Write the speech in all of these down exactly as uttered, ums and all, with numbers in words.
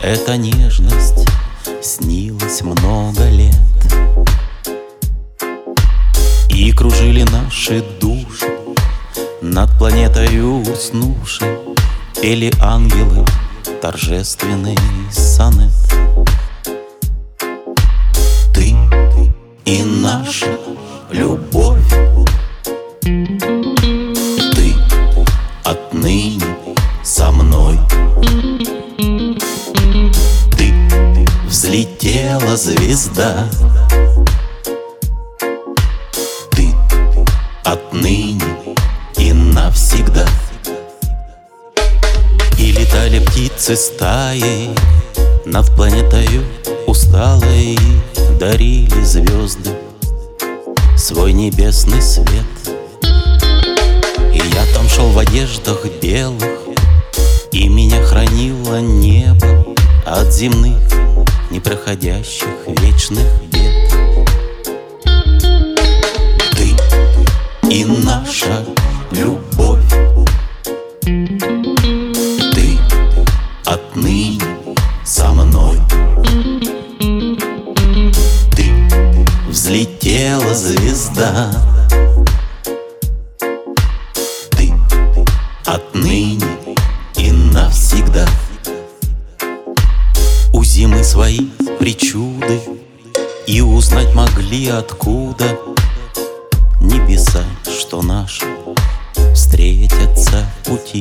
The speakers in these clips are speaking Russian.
эта нежность снилась много лет. И кружили наши души над планетою уснувшей, пели ангелы торжественный сонет. Ты и наша любовь, ты отныне со мной. Ты взлетела звезда, ты отныне и навсегда. И летали птицы стаей над планетою усталой, и дарили звезды свой небесный свет. И я там шел в одеждах белых, и меня хранило небо от земных, непроходящих вечных бед. Ты и наша любовь, ты отныне со мной. Ты взлетела звезда, ты отныне и навсегда. У зимы свои причуды, и узнать могли откуда небеса, что наши встретятся в пути.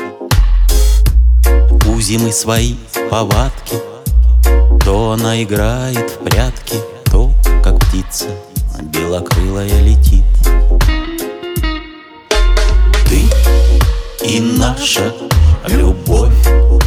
У зимы свои повадки, то она играет в прятки, то, как птица белокрылая, летит. Ты и наша любовь,